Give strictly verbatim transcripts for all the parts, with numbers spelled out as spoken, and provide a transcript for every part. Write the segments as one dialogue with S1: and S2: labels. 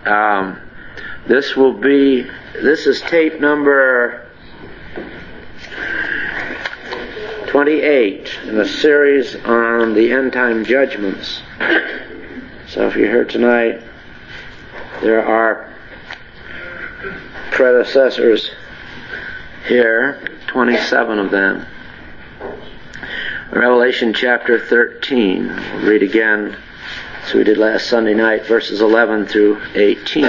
S1: Um, this will be, this is tape number twenty-eight in a series on the end time judgments. So if you're here tonight, there are predecessors here, twenty-seven of them. Revelation chapter thirteen. We'll read again, as we did last Sunday night, verses eleven through eighteen.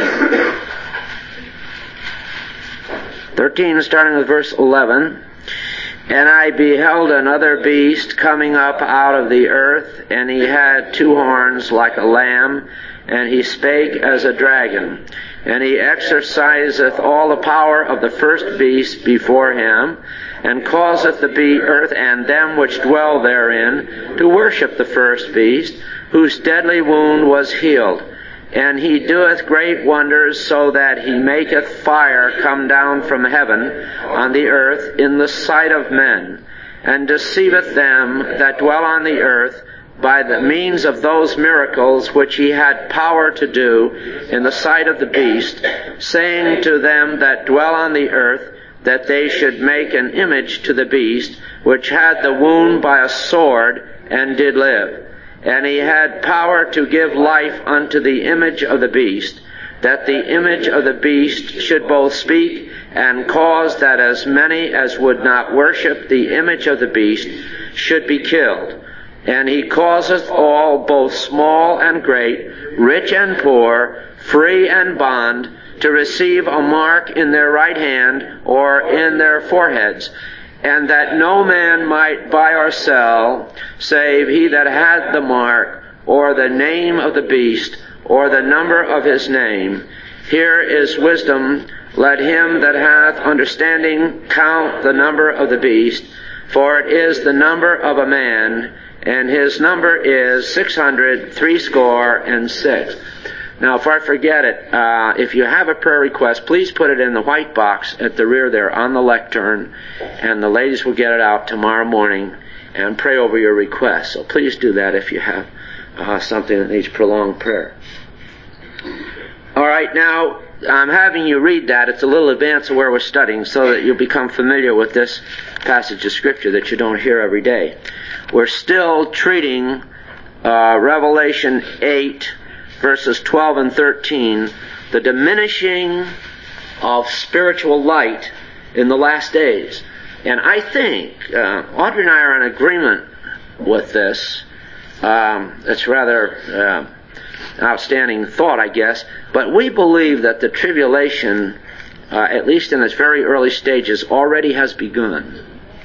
S1: thirteen, starting with verse eleven. And I beheld another beast coming up out of the earth, and he had two horns like a lamb, and he spake as a dragon. And he exerciseth all the power of the first beast before him, and causeth the be- earth and them which dwell therein to worship the first beast, whose deadly wound was healed. And he doeth great wonders, so that he maketh fire come down from heaven on the earth in the sight of men, and deceiveth them that dwell on the earth by the means of those miracles which he had power to do in the sight of the beast, saying to them that dwell on the earth that they should make an image to the beast, which had the wound by a sword, and did live. And he had power to give life unto the image of the beast, that the image of the beast should both speak and cause that as many as would not worship the image of the beast should be killed. And he causeth all, both small and great, rich and poor, free and bond, to receive a mark in their right hand or in their foreheads, and that no man might buy or sell, save he that had the mark, or the name of the beast, or the number of his name. Here is wisdom. Let him that hath understanding count the number of the beast, for it is the number of a man, and his number is six hundred threescore and six. Now, if I forget it, uh, if you have a prayer request, please put it in the white box at the rear there on the lectern, and the ladies will get it out tomorrow morning and pray over your request. So please do that if you have uh, something that needs prolonged prayer. All right, now I'm having you read that. It's a little advance of where we're studying, so that you'll become familiar with this passage of Scripture that you don't hear every day. We're still treating uh, Revelation eight, verses twelve and thirteen, the diminishing of spiritual light in the last days. And I think, uh, Audrey and I are in agreement with this. Um, it's rather uh, an outstanding thought, I guess. But we believe that the tribulation, uh, at least in its very early stages, already has begun.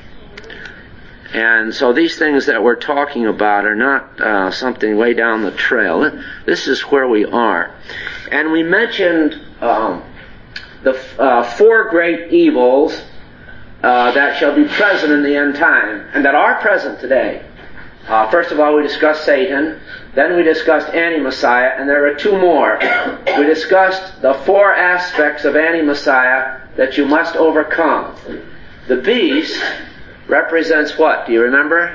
S1: And so these things that we're talking about are not uh, something way down the trail. This is where we are. And we mentioned um, the uh, four great evils uh, that shall be present in the end time, and that are present today. Uh, first of all, we discussed Satan. Then we discussed Anti-Messiah, and there are two more. We discussed the four aspects of Anti-Messiah that you must overcome. The beast represents what? Do you remember?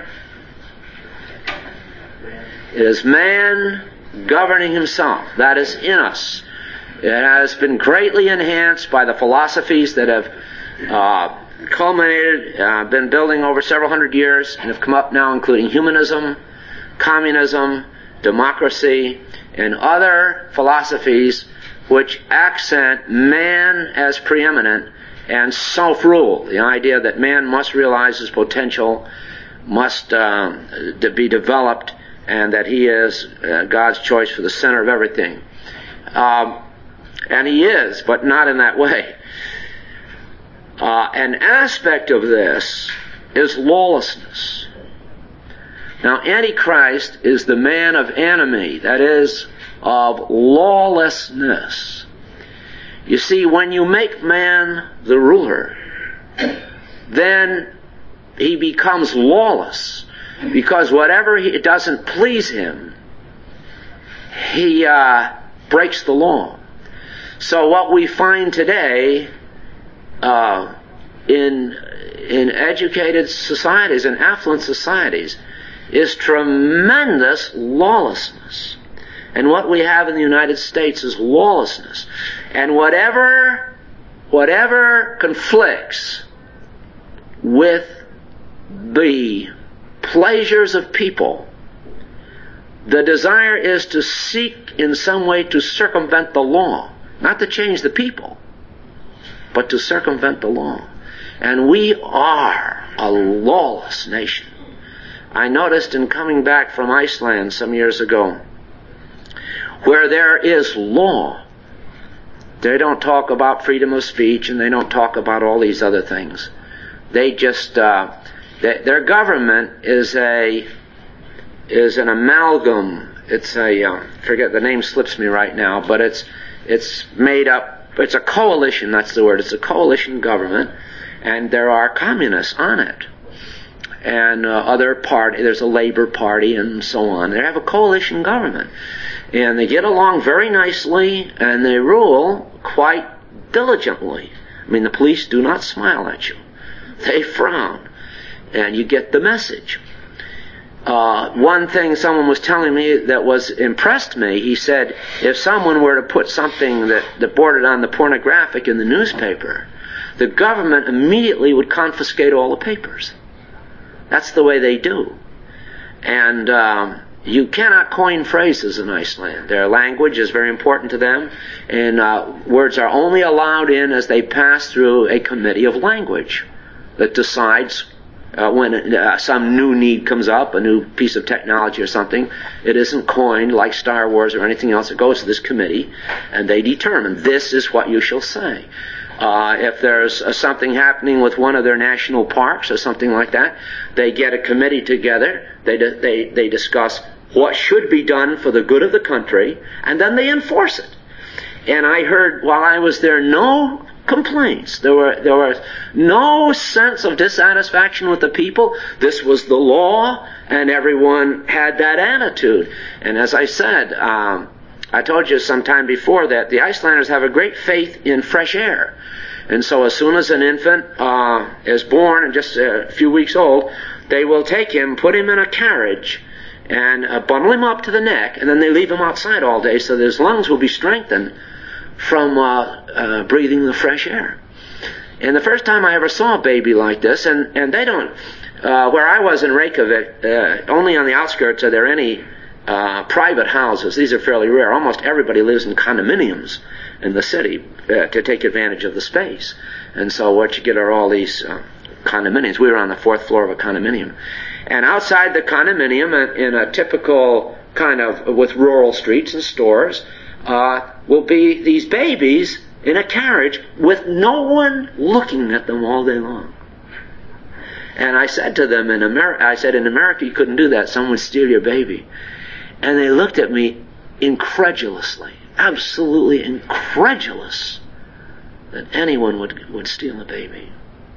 S1: It is man governing himself. That is in us. It has been greatly enhanced by the philosophies that have uh, culminated, uh, been building over several hundred years, and have come up now, including humanism, communism, democracy, and other philosophies which accent man as preeminent and self-rule, the idea that man must realize his potential, must uh, to be developed, and that he is uh, God's choice for the center of everything. Um, and he is, but not in that way. Uh, an aspect of this is lawlessness. Now, Antichrist is the man of enemy, that is, of lawlessness. You see, when you make man the ruler, then he becomes lawless, because whatever he, it doesn't please him, he uh, breaks the law. So what we find today uh, in in educated societies, in affluent societies, is tremendous lawlessness. And what we have in the United States is lawlessness. And whatever, whatever conflicts with the pleasures of people, the desire is to seek in some way to circumvent the law. Not to change the people, but to circumvent the law. And we are a lawless nation. I noticed in coming back from Iceland some years ago, where there is law, they don't talk about freedom of speech and they don't talk about all these other things. They just, uh, they, their government is a, is an amalgam. It's a, uh, forget, the name slips me right now, but it's, it's made up, it's a coalition, that's the word. It's a coalition government, and there are communists on it. And uh, other party, there's a Labor Party and so on. They have a coalition government. And they get along very nicely, and they rule quite diligently. I mean, the police do not smile at you. They frown. And you get the message. Uh, one thing someone was telling me that was impressed me, he said, if someone were to put something that, that bordered on the pornographic in the newspaper, the government immediately would confiscate all the papers. That's the way they do. And um, you cannot coin phrases in Iceland. Their language is very important to them, and uh, words are only allowed in as they pass through a committee of language that decides uh, when uh, some new need comes up, a new piece of technology or something. It isn't coined like Star Wars or anything else. It goes to this committee, and they determine this is what you shall say. Uh, if there's uh, something happening with one of their national parks or something like that, they get a committee together, they, di- they, they discuss what should be done for the good of the country, and then they enforce it. And I heard while I was there no complaints. There were, there was no sense of dissatisfaction with the people. This was the law, and everyone had that attitude. And as I said, um, I told you some time before that the Icelanders have a great faith in fresh air. And so as soon as an infant uh, is born and just a few weeks old, they will take him, put him in a carriage, and uh, bundle him up to the neck, and then they leave him outside all day so that his lungs will be strengthened from uh, uh, breathing the fresh air. And the first time I ever saw a baby like this, and, and they don't, uh, where I was in Reykjavik, uh, only on the outskirts are there any Uh, private houses. These are fairly rare. Almost everybody lives in condominiums in the city uh, to take advantage of the space. And so what you get are all these uh, condominiums. We were on the fourth floor of a condominium. And outside the condominium, in a typical kind of, with rural streets and stores, uh, will be these babies in a carriage with no one looking at them all day long. And I said to them, in America, I said, in America you couldn't do that. Someone would steal your baby. And they looked at me incredulously, absolutely incredulous that anyone would, would steal a baby.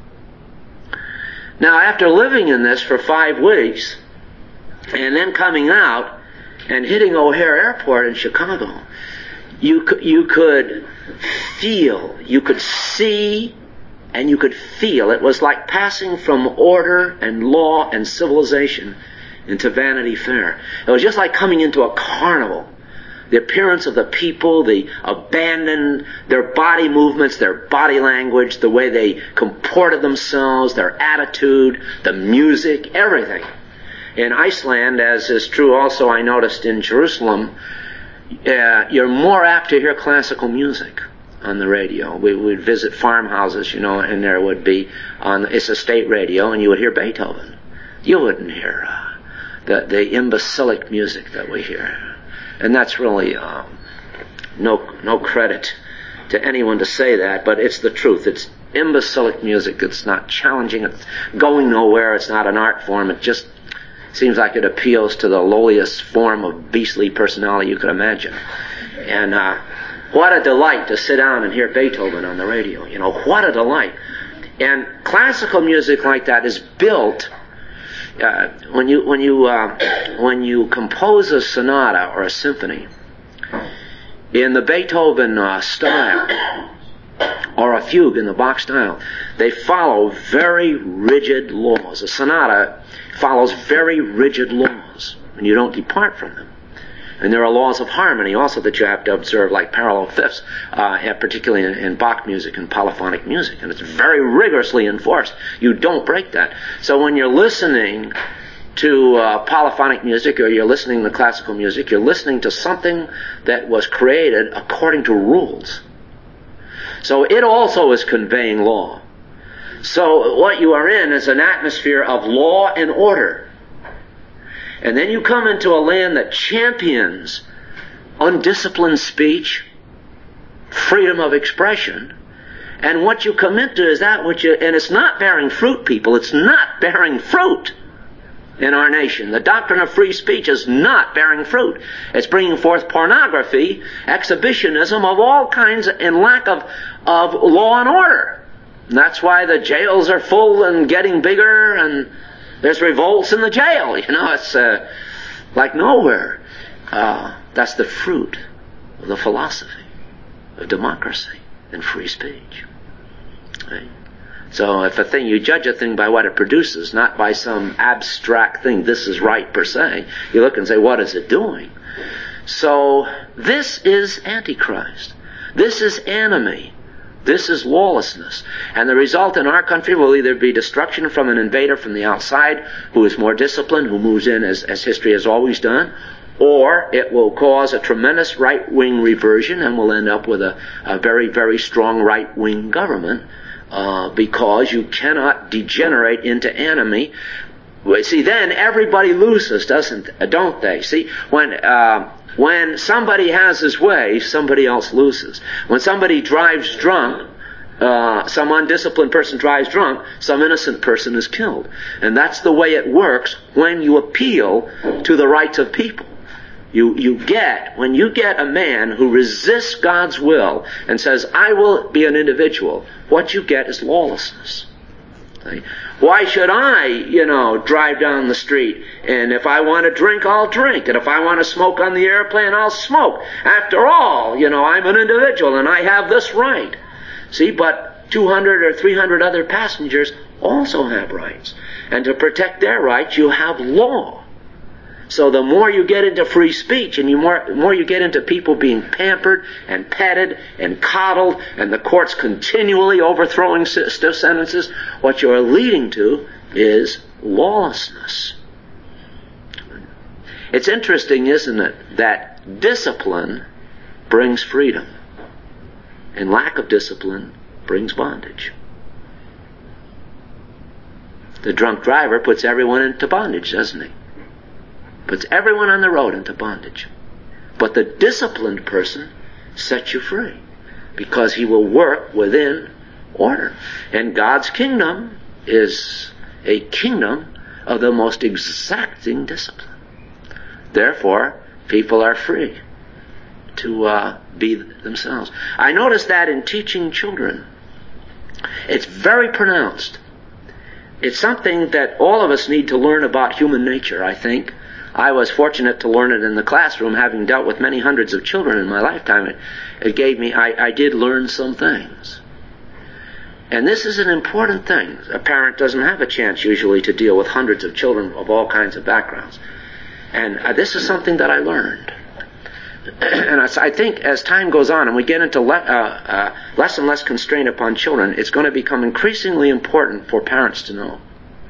S1: Now, after living in this for five weeks, and then coming out and hitting O'Hare Airport in Chicago, you could, you could feel, you could see, and you could feel. It was like passing from order and law and civilization into Vanity Fair. It was just like coming into a carnival. The appearance of the people, the abandon, their body movements, their body language, the way they comported themselves, their attitude, the music, everything. In Iceland, as is true also I noticed in Jerusalem, uh, you're more apt to hear classical music on the radio. We would visit farmhouses, you know, and there would be, on it's a state radio, and you would hear Beethoven. You wouldn't hear uh, the, the imbecilic music that we hear. And that's really um, no no credit to anyone to say that, but it's the truth. It's imbecilic music. It's not challenging. It's going nowhere. It's not an art form. It just seems like it appeals to the lowliest form of beastly personality you could imagine. And uh, what a delight to sit down and hear Beethoven on the radio. You know, what a delight. And classical music like that is built. Uh, when you when you uh, when you compose a sonata or a symphony in the Beethoven uh, style or a fugue in the Bach style, they follow very rigid laws. A sonata follows very rigid laws, and you don't depart from them. And there are laws of harmony also that you have to observe, like parallel fifths, uh, and particularly in, in Bach music and polyphonic music. And it's very rigorously enforced. You don't break that. So when you're listening to uh, polyphonic music, or you're listening to classical music, you're listening to something that was created according to rules. So it also is conveying law. So what you are in is an atmosphere of law and order. And then you come into a land that champions undisciplined speech, freedom of expression, and what you come into is that which you, and it's not bearing fruit, people, it's not bearing fruit in our nation. The doctrine of free speech is not bearing fruit. It's bringing forth pornography, exhibitionism of all kinds, and lack of, of law and order. And that's why the jails are full and getting bigger, and there's revolts in the jail. You know, it's uh, like nowhere. Uh, that's the fruit of the philosophy of democracy and free speech. Right? So if a thing, you judge a thing by what it produces, not by some abstract thing, this is right per se. You look and say, what is it doing? So this is Antichrist. This is enemy. This is lawlessness. And the result in our country will either be destruction from an invader from the outside who is more disciplined, who moves in as, as history has always done, or it will cause a tremendous right-wing reversion and we'll end up with a, a very, very strong right-wing government uh, because you cannot degenerate into enemy. See, then everybody loses, doesn't, don't they? See, when... Uh, When somebody has his way, somebody else loses. When somebody drives drunk, uh, some undisciplined person drives drunk, some innocent person is killed. And that's the way it works when you appeal to the rights of people. You, you get, when you get a man who resists God's will and says, I will be an individual, what you get is lawlessness. Okay? Why should I, you know, drive down the street? And if I want to drink, I'll drink. And if I want to smoke on the airplane, I'll smoke. After all, you know, I'm an individual and I have this right. See, but two hundred or three hundred other passengers also have rights. And to protect their rights, you have law. So the more you get into free speech and you more, the more you get into people being pampered and petted and coddled and the courts continually overthrowing stiff sentences, what you're leading to is lawlessness. It's interesting, isn't it, that discipline brings freedom and lack of discipline brings bondage. The drunk driver puts everyone into bondage, doesn't he? Puts everyone on the road into bondage. But the disciplined person sets you free because he will work within order. And God's kingdom is a kingdom of the most exacting discipline. Therefore, people are free to uh, be themselves. I notice that in teaching children. It's very pronounced. It's something that all of us need to learn about human nature, I think. I was fortunate to learn it in the classroom, having dealt with many hundreds of children in my lifetime. It, it gave me, I, I did learn some things. And this is an important thing. A parent doesn't have a chance usually to deal with hundreds of children of all kinds of backgrounds. And uh, this is something that I learned. And I, I think as time goes on and we get into le- uh, uh, less and less constraint upon children, it's going to become increasingly important for parents to know.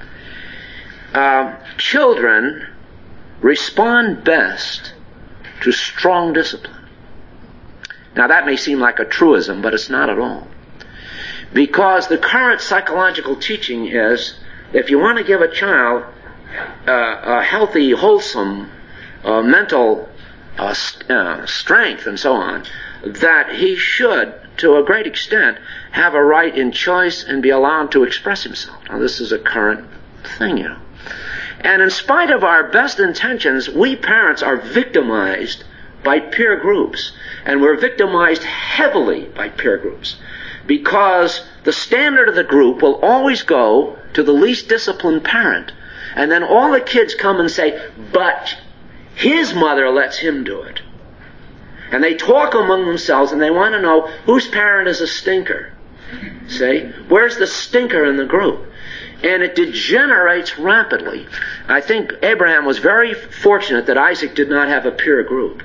S1: Uh, children respond best to strong discipline. Now that may seem like a truism, but it's not at all. Because the current psychological teaching is, if you want to give a child uh, a healthy, wholesome uh, mental uh, st- uh, strength and so on, that he should, to a great extent, have a right in choice and be allowed to express himself. Now this is a current thing, you know. And in spite of our best intentions, we parents are victimized by peer groups. And we're victimized heavily by peer groups. Because the standard of the group will always go to the least disciplined parent. And then all the kids come and say, but his mother lets him do it. And they talk among themselves and they want to know whose parent is a stinker. See? Where's the stinker in the group? And it degenerates rapidly. I think Abraham was very fortunate that Isaac did not have a peer group.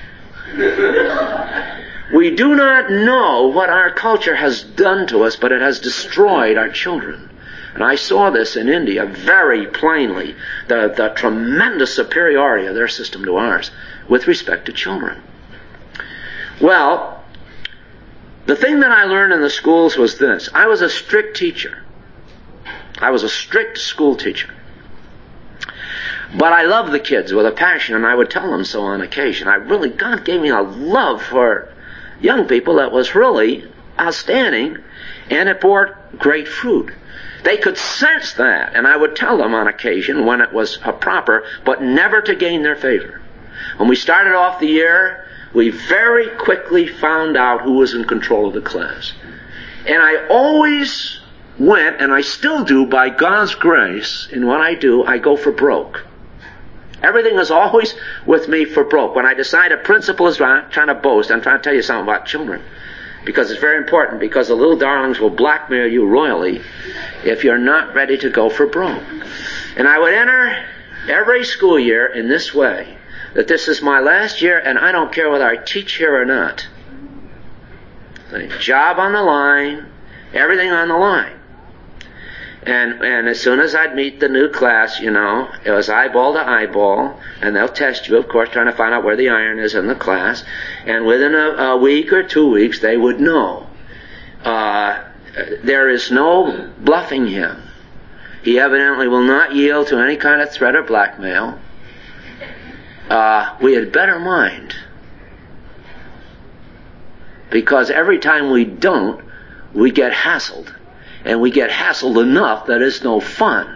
S1: We do not know what our culture has done to us, but it has destroyed our children. And I saw this in India very plainly, the, the tremendous superiority of their system to ours with respect to children. Well, the thing that I learned in the schools was this. I was a strict teacher. I was a strict school teacher. But I loved the kids with a passion, and I would tell them so on occasion. I really, God gave me a love for young people that was really outstanding, and it bore great fruit. They could sense that, and I would tell them on occasion when it was proper, but never to gain their favor. When we started off the year, we very quickly found out who was in control of the class. And I always went, and I still do by God's grace, in what I do, I go for broke. Everything is always with me for broke. When I decide a principle is right, I'm trying to boast, I'm trying to tell you something about children. Because it's very important, because the little darlings will blackmail you royally if you're not ready to go for broke. And I would enter every school year in this way, that this is my last year, and I don't care whether I teach here or not. The job on the line, everything on the line. And and as soon as I'd meet the new class, you know, it was eyeball to eyeball, and they'll test you, of course, trying to find out where the iron is in the class. And within a, a week or two weeks, they would know. Uh, there is no bluffing him. He evidently will not yield to any kind of threat or blackmail. Uh, we had better mind. Because every time we don't, we get hassled. And we get hassled enough that it's no fun.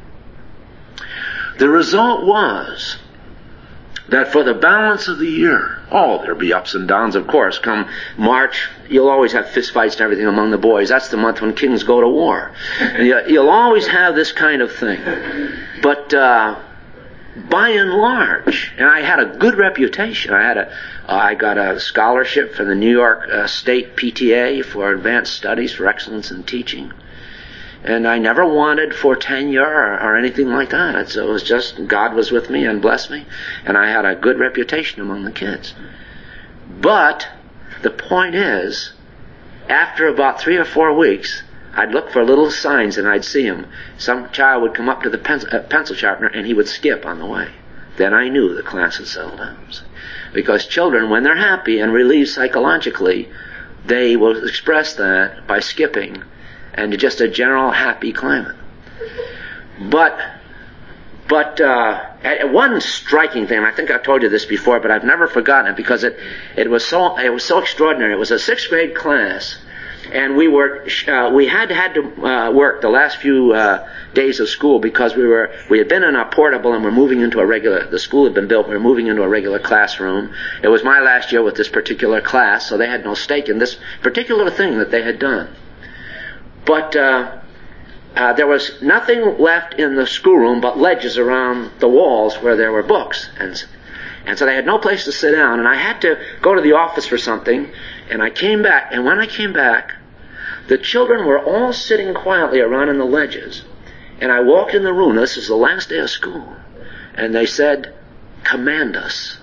S1: The result was that for the balance of the year, oh, there'll be ups and downs, of course. Come March, you'll always have fistfights and everything among the boys. That's the month when kings go to war. And you'll always have this kind of thing. But uh, by and large, and I had a good reputation. I had a, uh, I got a scholarship from the New York uh, State P T A for advanced studies for excellence in teaching. And I never wanted for tenure or, or anything like that. So it was just God was with me and blessed me, and I had a good reputation among the kids. But the point is, after about three or four weeks, I'd look for little signs and I'd see him. Some child would come up to the pencil, uh, pencil sharpener and he would skip on the way. Then I knew the class had settled down. Because children, when they're happy and relieved psychologically, they will express that by skipping and just a general happy climate. But, but uh, one striking thing, and I think I've told you this before, but I've never forgotten it because it, it was so it was so extraordinary. It was a sixth grade class. And we were, uh, we had had to uh, work the last few uh, days of school because we were, we had been in a portable and we're moving into a regular, the school had been built, we were moving into a regular classroom. It was my last year with this particular class, so they had no stake in this particular thing that they had done. But uh, uh, there was nothing left in the schoolroom but ledges around the walls where there were books. And, and so they had no place to sit down, and I had to go to the office for something. And I came back, and when I came back, the children were all sitting quietly around in the ledges. And I walked in the room, this is the last day of school, and they said, "Command us."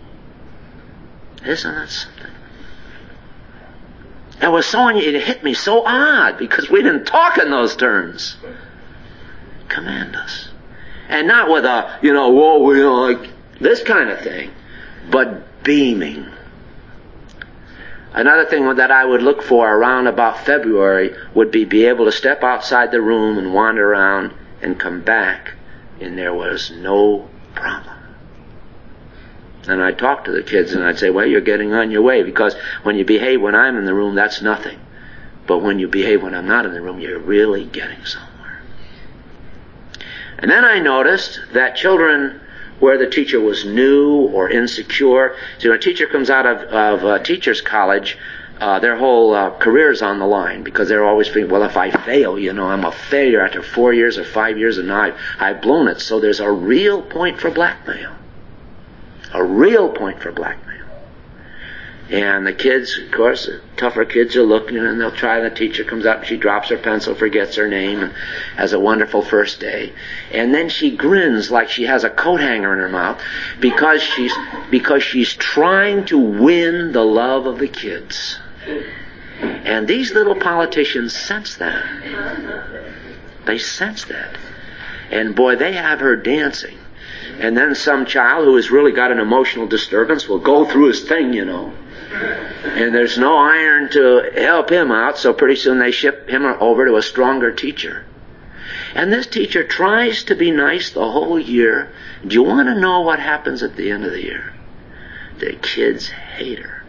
S1: Isn't that something? It was so, it hit me so odd, because we didn't talk in those terms. Command us. And not with a, you know, whoa, you know, like this kind of thing, but beaming. Another thing that I would look for around about February would be be able to step outside the room and wander around and come back, and there was no problem. And I'd talk to the kids and I'd say, well, you're getting on your way, because when you behave when I'm in the room, that's nothing. But when you behave when I'm not in the room, you're really getting somewhere. And then I noticed that children where the teacher was new or insecure. So when a teacher comes out of, of uh, teacher's college, uh, their whole uh, career is on the line, because they're always thinking, well, if I fail, you know, I'm a failure after four years or five years, and now I've, I've blown it. So there's a real point for blackmail. A real point for blackmail. And the kids, of course, the tougher kids are looking, and they'll try. The teacher comes up, she drops her pencil, forgets her name, and has a wonderful first day. And then she grins like she has a coat hanger in her mouth because she's because she's trying to win the love of the kids. And these little politicians sense that. They sense that. And boy, they have her dancing. And then some child who has really got an emotional disturbance will go through his thing, you know. And there's no iron to help him out, so pretty soon they ship him over to a stronger teacher. And this teacher tries to be nice the whole year. Do you want to know what happens at the end of the year? The kids hate her.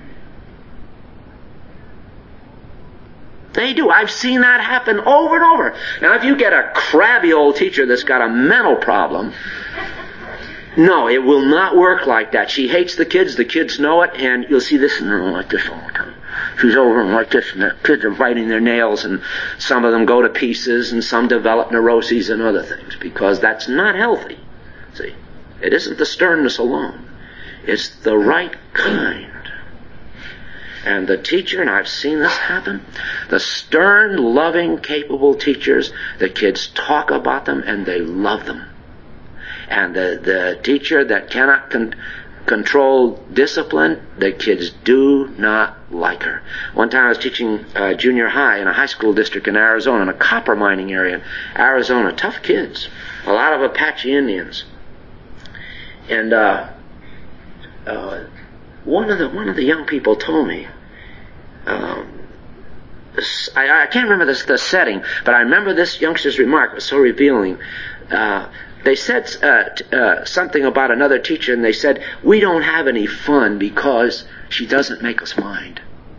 S1: They do. I've seen that happen over and over. Now, if you get a crabby old teacher that's got a mental problem, no, it will not work like that. She hates the kids, the kids know it, and you'll see this in the room like this all the time. She's over them like this, and the kids are biting their nails, and some of them go to pieces, and some develop neuroses and other things, because that's not healthy. See, it isn't the sternness alone. It's the right kind. And the teacher, and I've seen this happen, the stern, loving, capable teachers, the kids talk about them, and they love them. And the, the teacher that cannot con- control discipline, the kids do not like her. One time I was teaching uh, junior high in a high school district in Arizona, in a copper mining area in Arizona. Tough kids. A lot of Apache Indians. And uh, uh, one of the one of the young people told me, um, I, I can't remember the, the setting, but I remember this youngster's remark. It was so revealing. Uh, They said uh, t- uh, something about another teacher, and they said, we don't have any fun because she doesn't make us mind.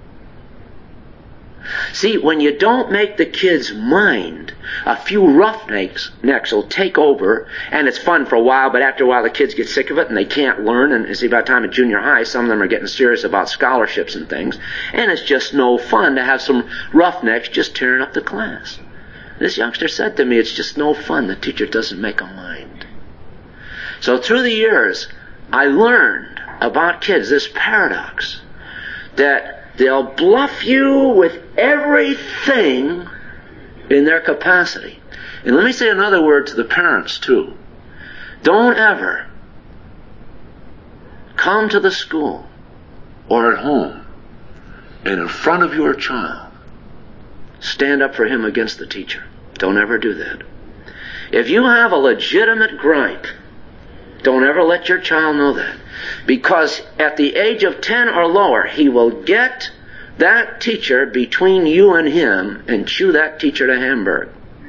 S1: See, when you don't make the kids mind, a few roughnecks necks will take over, and it's fun for a while, but after a while the kids get sick of it and they can't learn. And see, by the time at junior high, some of them are getting serious about scholarships and things, and it's just no fun to have some roughnecks just tearing up the class. This youngster said to me, it's just no fun. The teacher doesn't make a mind. So through the years, I learned about kids this paradox, that they'll bluff you with everything in their capacity. And let me say another word to the parents, too. Don't ever come to the school or at home and in front of your child stand up for him against the teacher. Don't ever do that. If you have a legitimate gripe, don't ever let your child know that. Because at the age of ten or lower, he will get that teacher between you and him and chew that teacher to Hamburg.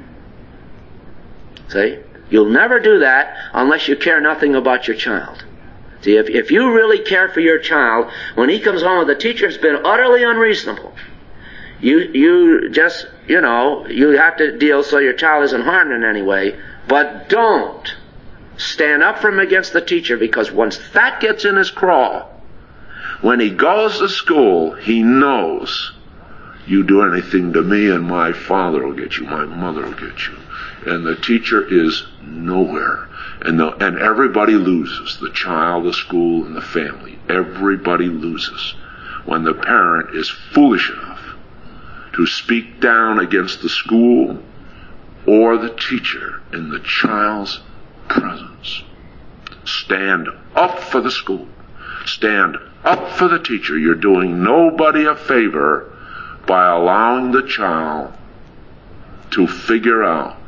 S1: See? You'll never do that unless you care nothing about your child. See, if, if you really care for your child, when he comes home with a teacher who's been utterly unreasonable, You you just, you know, you have to deal so your child isn't harmed in any way, but don't stand up for him against the teacher, because once that gets in his craw, when he goes to school, he knows, you do anything to me and my father will get you, my mother will get you. And the teacher is nowhere. And, the, and everybody loses, the child, the school, and the family. Everybody loses when the parent is foolish enough to speak down against the school or the teacher in the child's presence. Stand up for the school. Stand up for the teacher. You're doing nobody a favor by allowing the child to figure out.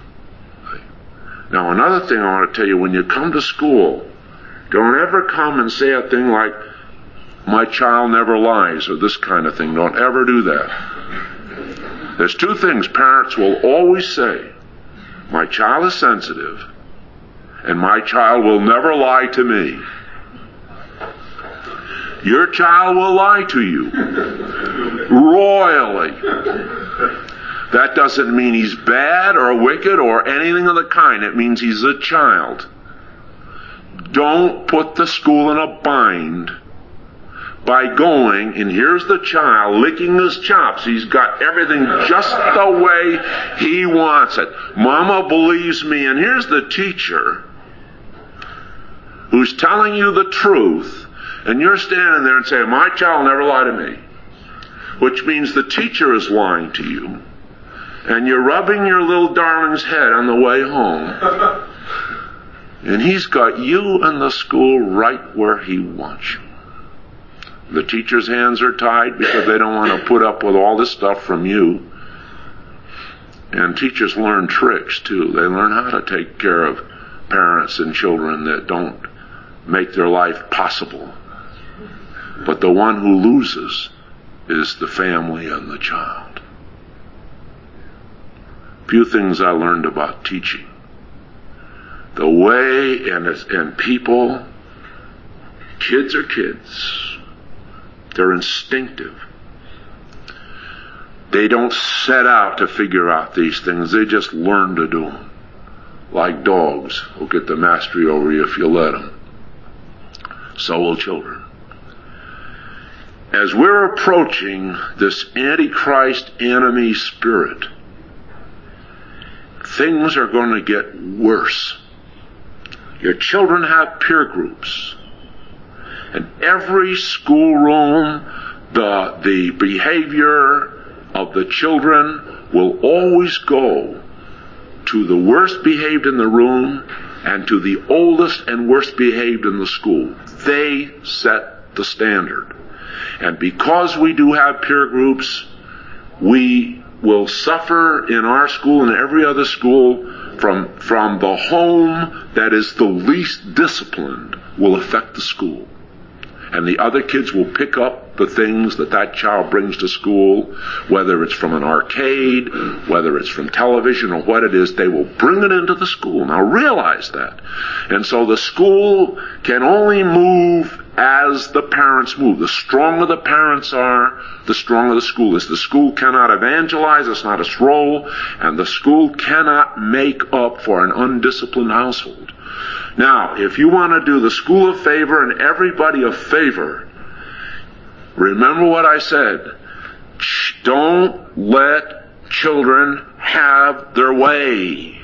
S1: Now, another thing I want to tell you, when you come to school, don't ever come and say a thing like, my child never lies, or this kind of thing. Don't ever do that. There's two things parents will always say. My child is sensitive, and my child will never lie to me. Your child will lie to you. Royally. That doesn't mean he's bad or wicked or anything of the kind. It means he's a child. Don't put the school in a bind by going, and here's the child licking his chops. He's got everything just the way he wants it. Mama believes me, and here's the teacher who's telling you the truth,
S2: And you're standing there and saying, my child will never lie to me. Which means the teacher is lying to you. And you're rubbing your little darling's head on the way home. And he's got you and the school right where he wants you. The teacher's hands are tied because they don't want to put up with all this stuff from you. And teachers learn tricks too. They learn how to take care of parents and children that don't make their life possible. But the one who loses is the family and the child. Few things I learned about teaching. The way and, and people, kids are kids. They're instinctive. They don't set out to figure out these things. They just learn to do them. Like dogs will get the mastery over you if you let them. So will children. As we're approaching this Antichrist enemy spirit, things are going to get worse. Your children have peer groups. In every schoolroom, the, the behavior of the children will always go to the worst behaved in the room and to the oldest and worst behaved in the school. They set the standard. And because we do have peer groups, we will suffer in our school and every other school from, from the home that is the least disciplined will affect the school. And the other kids will pick up the things that that child brings to school, whether it's from an arcade, whether it's from television or what it is, they will bring it into the school. Now realize that. And so the school can only move as the parents move. The stronger the parents are, the stronger the school is. The school cannot evangelize, it's not its role, and the school cannot make up for an undisciplined household. Now, if you want to do the school a favor and everybody a favor, remember what I said. Don't let children have their way.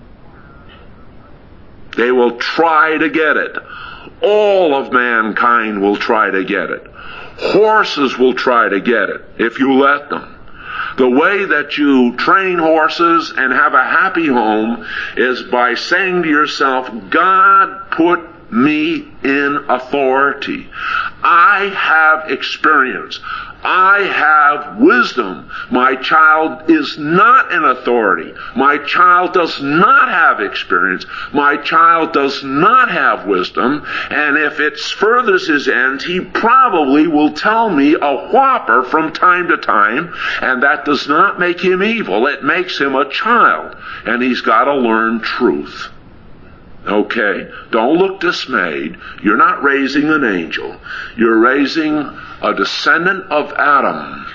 S2: They will try to get it. All of mankind will try to get it. Horses will try to get it if you let them. The way that you train horses and have a happy home is by saying to yourself, God put me in authority. I have experience. I have wisdom. My child is not in authority. My child does not have experience. My child does not have wisdom. And if it furthers his ends, he probably will tell me a whopper from time to time. And that does not make him evil. It makes him a child. And he's got to learn truth. Okay? Don't look dismayed. You're not raising an angel. You're raising a descendant of Adam.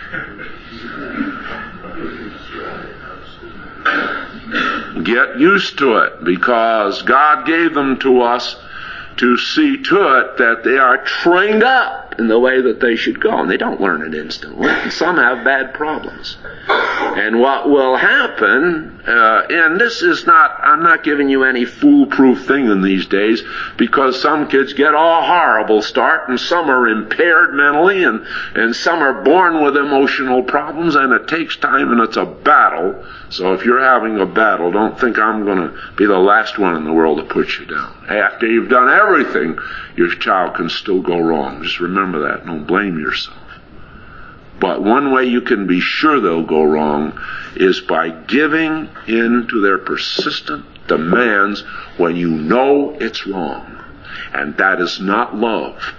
S2: Get used to it, because God gave them to us to see to it that they are trained up in the way that they should go. And they don't learn it instantly. And some have bad problems. And what will happen, uh, and this is not, I'm not giving you any foolproof thing in these days, because some kids get a horrible start, and some are impaired mentally, and, and some are born with emotional problems, and it takes time, and it's a battle. So if you're having a battle, don't think I'm going to be the last one in the world to put you down. After you've done everything, your child can still go wrong. Just remember that. Don't blame yourself. But one way you can be sure they'll go wrong is by giving in to their persistent demands when you know it's wrong. And that is not love.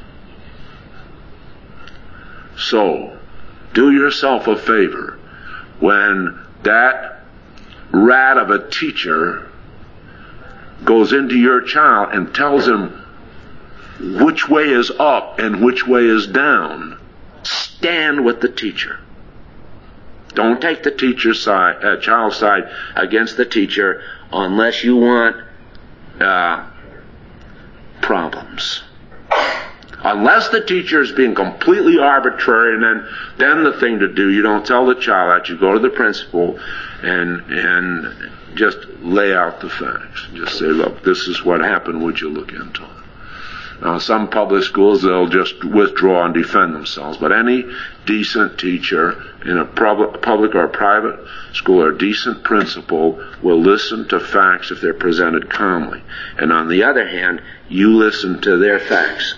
S2: So, do yourself a favor. When that rat of a teacher goes into your child and tells him which way is up and which way is down, stand with the teacher. Don't take the teacher's side, uh, child's side against the teacher unless you want uh, problems. Unless the teacher is being completely arbitrary, and then, then the thing to do, you don't tell the child that. You go to the principal and and just lay out the facts. Just say, look, this is what happened. Would you look into it? Now, some public schools, they'll just withdraw and defend themselves. But any decent teacher in a public or private school or decent principal will listen to facts if they're presented calmly. And on the other hand, you listen to their facts,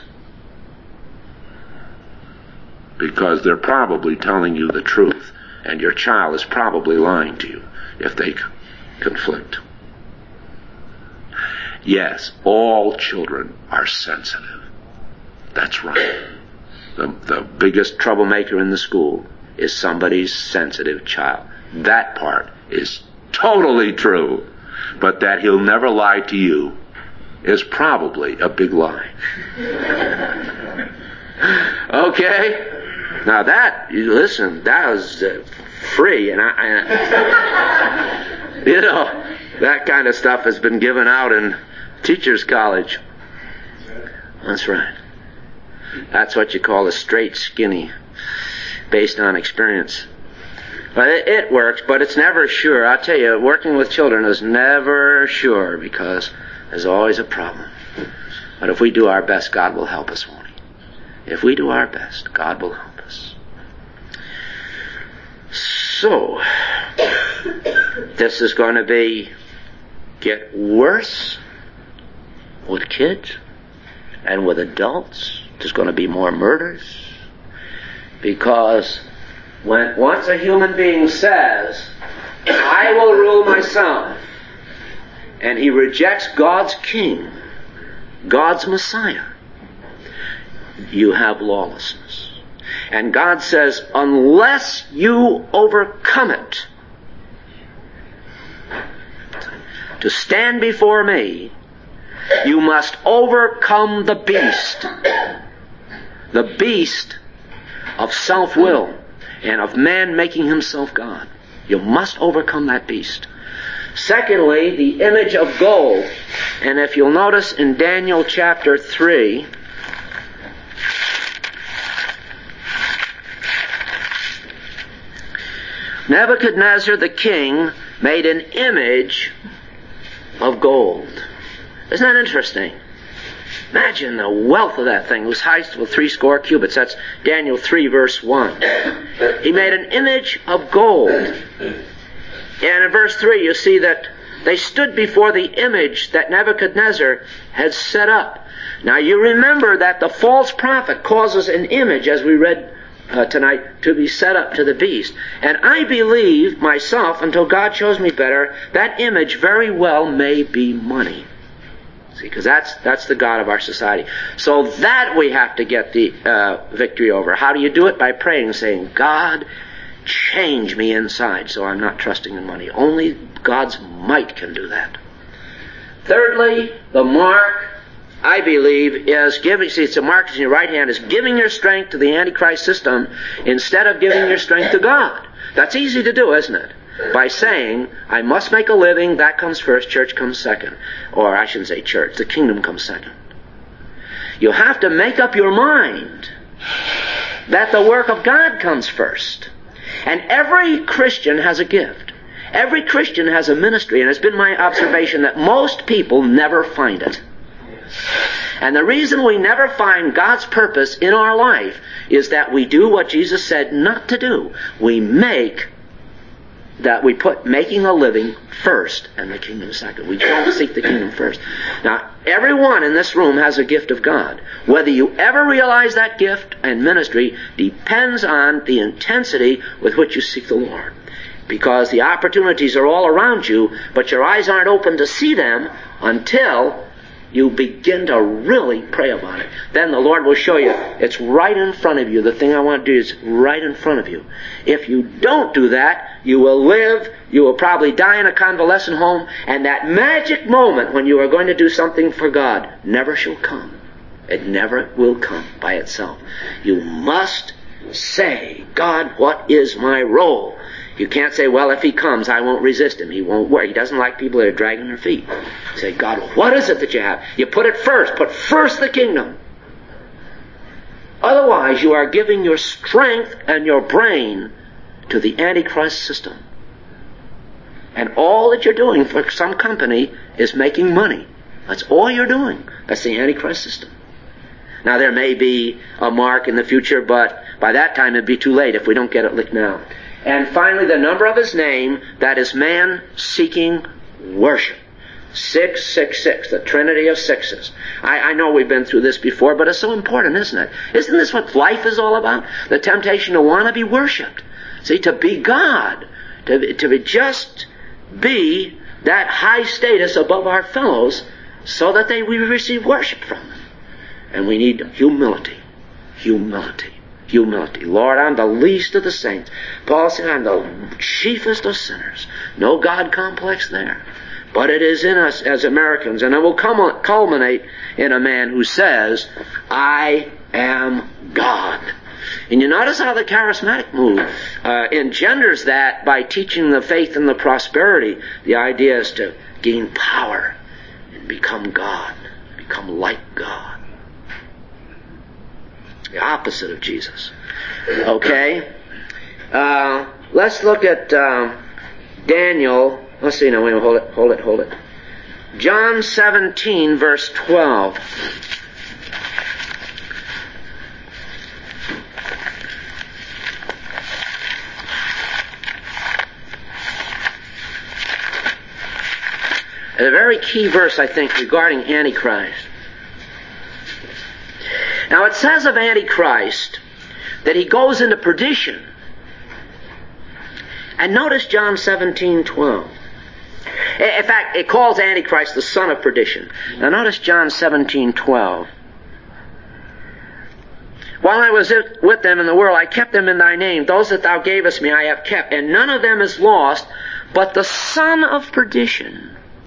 S2: because they're probably telling you the truth, and your child is probably lying to you if they conflict. Yes, all children are sensitive. That's right. The, the biggest troublemaker in the school is somebody's sensitive child. That part is totally true. But that he'll never lie to you is probably a big lie. Okay? Now that, you listen, that was uh, free, and I, I you know, that kind of stuff has been given out in Teachers College. That's right. That's what you call a straight skinny, based on experience. But it, it works, but it's never sure. I'll tell you, working with children is never sure, because there's always a problem. But if we do our best, God will help us, won't He? If we do our best, God will help us. So, this is going to be get worse with kids and with adults. There's going to be more murders, because when once a human being says, I will rule myself, and he rejects God's king, God's Messiah, you have lawlessness. And God says, unless you overcome it, to stand before me, you must overcome the beast. The beast of self-will and of man making himself God. You must overcome that beast. Secondly, the image of gold. And if you'll notice in Daniel chapter three, Nebuchadnezzar the king made an image of gold. Isn't that interesting? Imagine the wealth of that thing. It was highest with three score cubits. That's Daniel three verse one. He made an image of gold. And in verse three you see that they stood before the image that Nebuchadnezzar had set up. Now you remember that the false prophet causes an image, as we read Uh, tonight, to be set up to the beast. And I believe myself, until God shows me better, that image very well may be money. See, because that's that's the God of our society. So that we have to get the uh, victory over. How do you do it? By praying and saying, God, change me inside so I'm not trusting in money. Only God's might can do that. Thirdly, the mark, I believe, is giving, see, it's a mark in your right hand, is giving your strength to the Antichrist system instead of giving your strength to God. That's easy to do, isn't it? By saying, I must make a living, that comes first, church comes second. Or I shouldn't say church, the kingdom comes second. You have to make up your mind that the work of God comes first. And every Christian has a gift. Every Christian has a ministry, and it's been my observation that most people never find it. And the reason we never find God's purpose in our life is that we do what Jesus said not to do. We make, that we put making a living first and the kingdom second. We don't seek the kingdom first. Now, everyone in this room has a gift of God. Whether you ever realize that gift and ministry depends on the intensity with which you seek the Lord. Because the opportunities are all around you, but your eyes aren't open to see them until you begin to really pray about it. Then the Lord will show you, it's right in front of you. The thing I want to do is right in front of you. If you don't do that, you will live, you will probably die in a convalescent home, and that magic moment when you are going to do something for God never shall come. It never will come by itself. You must say, God, what is my role? You can't say, well, if he comes, I won't resist him. He won't work. He doesn't like people that are dragging their feet. You say, God, what is it that you have? You put it first. Put first the kingdom. Otherwise, you are giving your strength and your brain to the Antichrist system. And all that you're doing for some company is making money. That's all you're doing. That's the Antichrist system.
S1: Now there may be a mark in the future, but by that time it'd be too late if we don't get it licked now. And finally, the number of his name, that is man seeking worship. six six six, the Trinity of sixes. I, I know we've been through this before, but it's so important, isn't it? Isn't this what life is all about? The temptation to want to be worshipped. See, to be God. To, to be just be that high status above our fellows so that they we receive worship from them. And we need humility. Humility. Humility. Lord, I'm the least of the saints. Paul said, I'm the chiefest of sinners. No God complex there. But it is in us as Americans, and it will culminate in a man who says, I am God. And you notice how the charismatic move uh, engenders that by teaching the faith and the prosperity. The idea is to gain power and become God, become like God. The opposite of Jesus. Okay? Uh, let's look at uh, Daniel. Let's see now. Wait, hold it, hold it, hold it. John seventeen, verse twelve. A very key verse, I think, regarding Antichrist. Now it says of Antichrist that he goes into perdition. And notice John seventeen twelve. In fact, it calls Antichrist the son of perdition. Now notice John seventeen twelve. While I was with them in the world, I kept them in thy name. Those that thou gavest me I have kept, and none of them is lost, but the son of perdition.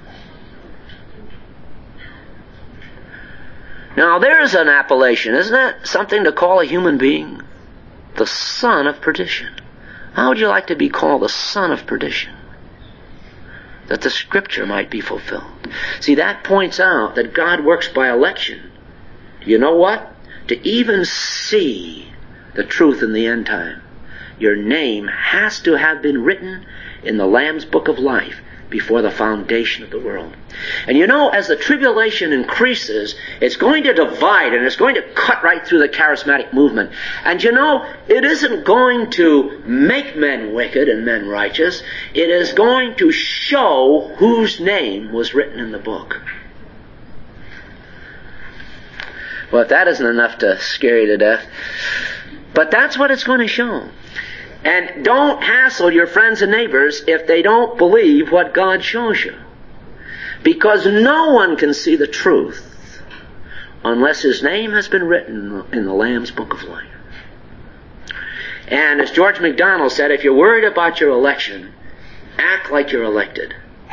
S1: Now there's an appellation. Isn't that something to call a human being? The son of perdition. How would you like to be called the son of perdition? That the Scripture might be fulfilled. See, that points out that God works by election. You know what? To even see the truth in the end time, your name has to have been written in the Lamb's Book of Life before the foundation of the world. And you know, as the tribulation increases, it's going to divide and it's going to cut right through the charismatic movement. And you know, it isn't going to make men wicked and men righteous. It is going to show whose name was written in the book. Well, if that isn't enough to scare you to death. But that's what it's going to show. And don't hassle your friends and neighbors if they don't believe what God shows you. Because no one can see the truth unless his name has been written in the Lamb's Book of Life. And as George MacDonald said, if you're worried about your election, act like you're elected.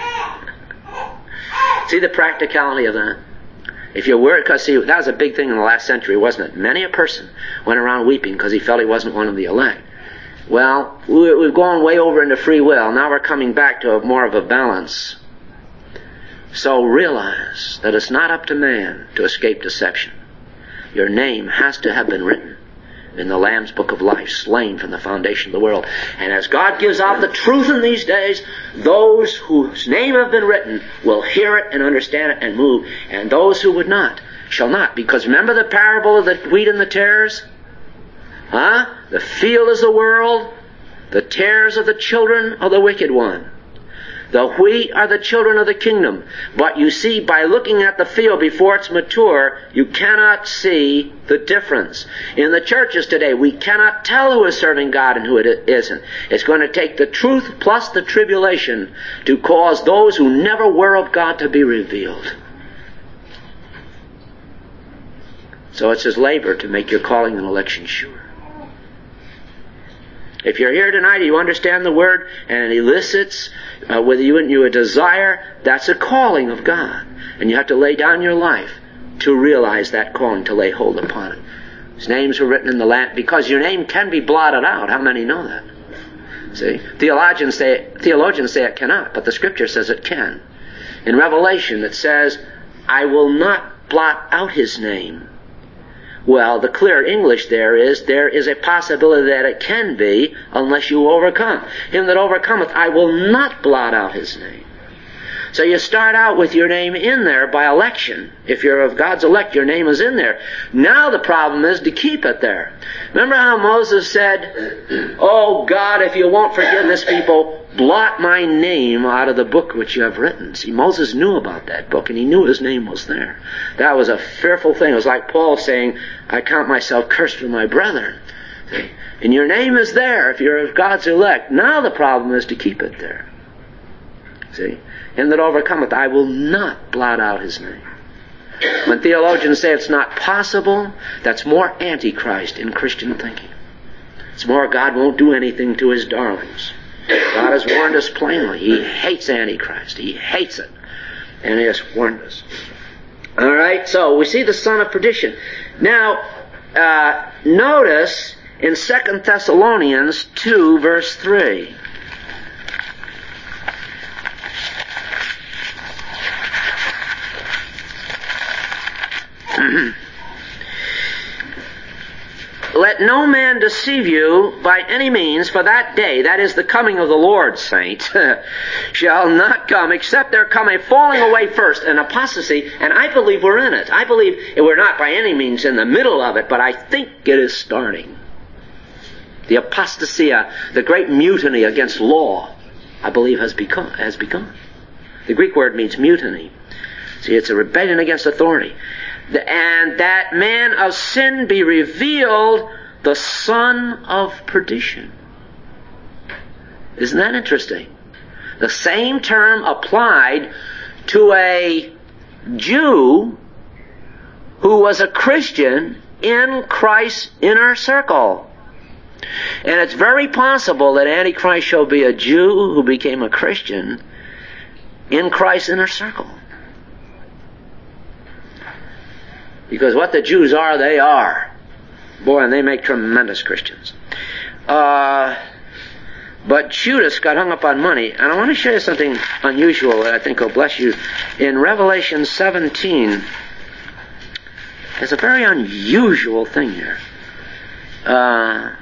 S1: See the practicality of that? If you're worried, because see, that was a big thing in the last century, wasn't it? Many a person went around weeping because he felt he wasn't one of the elect. Well, we've gone way over into free will. Now we're coming back to a more of a balance. So realize that it's not up to man to escape deception. Your name has to have been written in the Lamb's Book of Life, slain from the foundation of the world. And as God gives out the truth in these days, those whose name have been written will hear it and understand it and move. And those who would not shall not. Because remember the parable of the wheat and the tares? Huh? The field is the world, the tares are the children of the wicked one. The wheat are the children of the kingdom. But you see, by looking at the field before it's mature, you cannot see the difference. In the churches today, we cannot tell who is serving God and who it isn't. It's going to take the truth plus the tribulation to cause those who never were of God to be revealed. So it's His labor to make your calling and election sure. If you're here tonight, you understand the Word, and it elicits uh, whether you and you a desire, that's a calling of God. And you have to lay down your life to realize that calling, to lay hold upon it. His names were written in the Lamb, because your name can be blotted out. How many know that? See, theologians say, theologians say it cannot, but the Scripture says it can. In Revelation, it says, I will not blot out His name. Well, the clear English there is, there is a possibility that it can be, unless you overcome. Him that overcometh, I will not blot out his name. So you start out with your name in there by election. If you're of God's elect, your name is in there. Now the problem is to keep it there. Remember how Moses said, "Oh God, if you won't forgive this people, blot my name out of the book which you have written." See, Moses knew about that book, and he knew his name was there. That was a fearful thing. It was like Paul saying, "I count myself cursed from my brethren." See? And your name is there if you're of God's elect. Now the problem is to keep it there. See? Him that overcometh, I will not blot out his name. When theologians say it's not possible, that's more antichrist in Christian thinking. It's more God won't do anything to his darlings. God has warned us plainly. He hates antichrist. He hates it. And he has warned us. All right, so we see the son of perdition. Now, uh, notice in Second Thessalonians two, verse three. Let no man deceive you by any means, for that day, that is the coming of the Lord, saints, shall not come, except there come a falling away first, an apostasy, and I believe we're in it. I believe we're not by any means in the middle of it, but I think it is starting. The apostasia, the great mutiny against law, I believe has become, has begun. The Greek word means mutiny. See, it's a rebellion against authority. And that man of sin be revealed, the son of perdition. Isn't that interesting? The same term applied to a Jew who was a Christian in Christ's inner circle. And it's very possible that Antichrist shall be a Jew who became a Christian in Christ's inner circle. Because what the Jews are, they are. Boy, and they make tremendous Christians. Uh, but Judas got hung up on money. And I want to show you something unusual that I think will bless you. In Revelation seventeen, there's a very unusual thing here. Uh,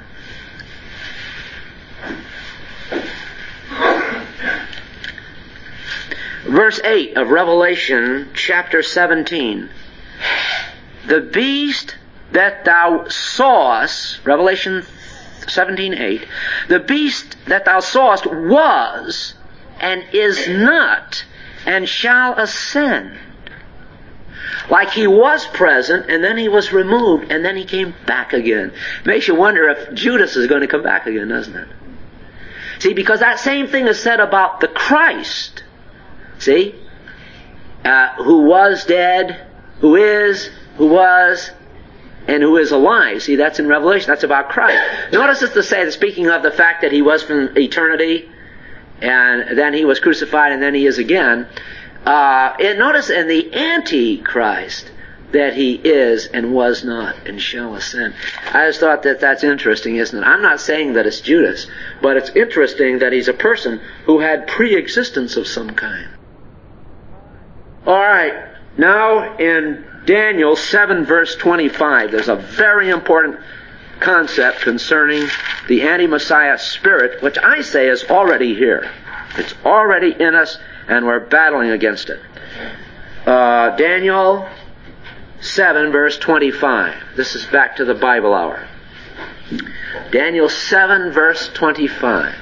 S1: verse eight of Revelation chapter seventeen. The beast that thou sawest, Revelation seventeen eight, the beast that thou sawest was and is not and shall ascend. Like he was present and then he was removed and then he came back again. Makes you wonder if Judas is going to come back again, doesn't it? See, because that same thing is said about the Christ. See? Uh, who was dead, who is, who was, and who is alive. See, that's in Revelation. That's about Christ. Notice it's to say that speaking of the fact that he was from eternity, and then he was crucified, and then he is again. Uh, and notice in the Antichrist that he is and was not and shall ascend. I just thought that that's interesting, isn't it? I'm not saying that it's Judas, but it's interesting that he's a person who had pre-existence of some kind. All right. Now in Daniel seven verse twenty-five, there's a very important concept concerning the anti-Messiah spirit, which I say is already here. It's already in us, and we're battling against it. Uh, Daniel seven verse twenty-five. This is back to the Bible hour. Daniel seven verse twenty-five.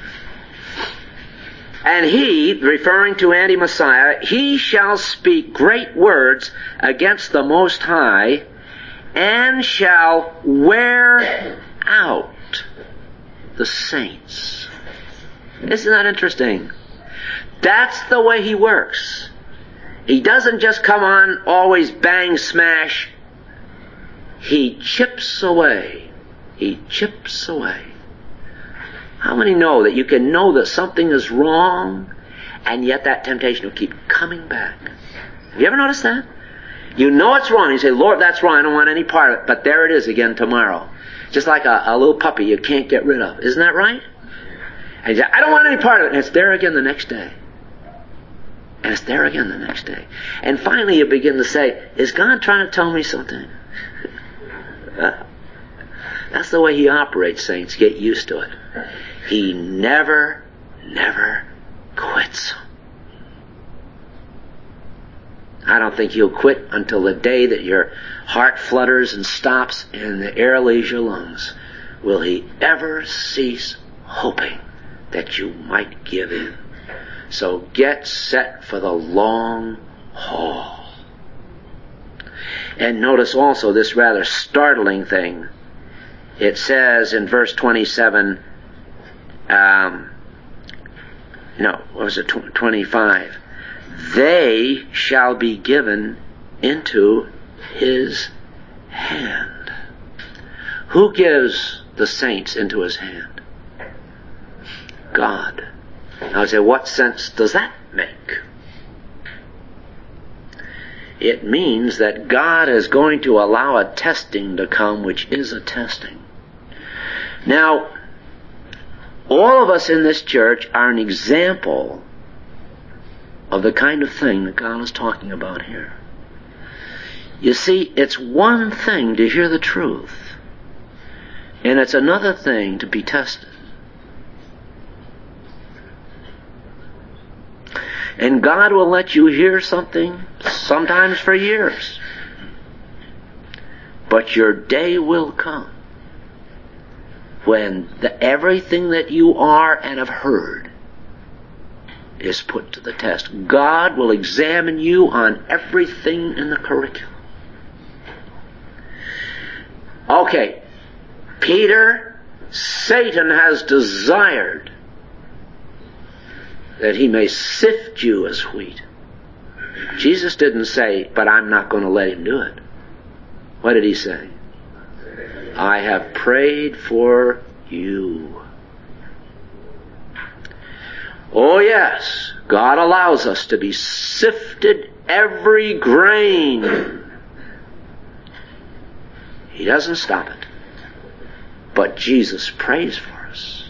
S1: And he, referring to anti-Messiah, he shall speak great words against the Most High, and shall wear out the saints. Isn't that interesting? That's the way he works. He doesn't just come on, always bang, smash. He chips away. He chips away. How many know that you can know that something is wrong, and yet that temptation will keep coming back? Have you ever noticed that? You know it's wrong. You say, Lord, that's wrong. I don't want any part of it. But there it is again tomorrow. Just like a, a little puppy you can't get rid of. Isn't that right? And you say, I don't want any part of it. And it's there again the next day. And it's there again the next day. And finally you begin to say, is God trying to tell me something? That's the way he operates, saints. Get used to it. He never, never quits. I don't think you'll quit until the day that your heart flutters and stops and the air leaves your lungs. Will he ever cease hoping that you might give in? So get set for the long haul. And notice also this rather startling thing. It says in verse twenty-seven, um, no, what was it, twenty-five? They shall be given into his hand. Who gives the saints into his hand? God. I would say, what sense does that make? It means that God is going to allow a testing to come, which is a testing. Now, all of us in this church are an example of the kind of thing that God is talking about here. You see, it's one thing to hear the truth, and it's another thing to be tested. And God will let you hear something, sometimes for years. But your day will come when the, everything that you are and have heard is put to the test. God will examine you on everything in the curriculum. Okay, Peter, Satan has desired that he may sift you as wheat. Jesus didn't say, but I'm not going to let him do it. What did he say? I have prayed for you. Oh yes, God allows us to be sifted every grain. He doesn't stop it. But Jesus prays for us.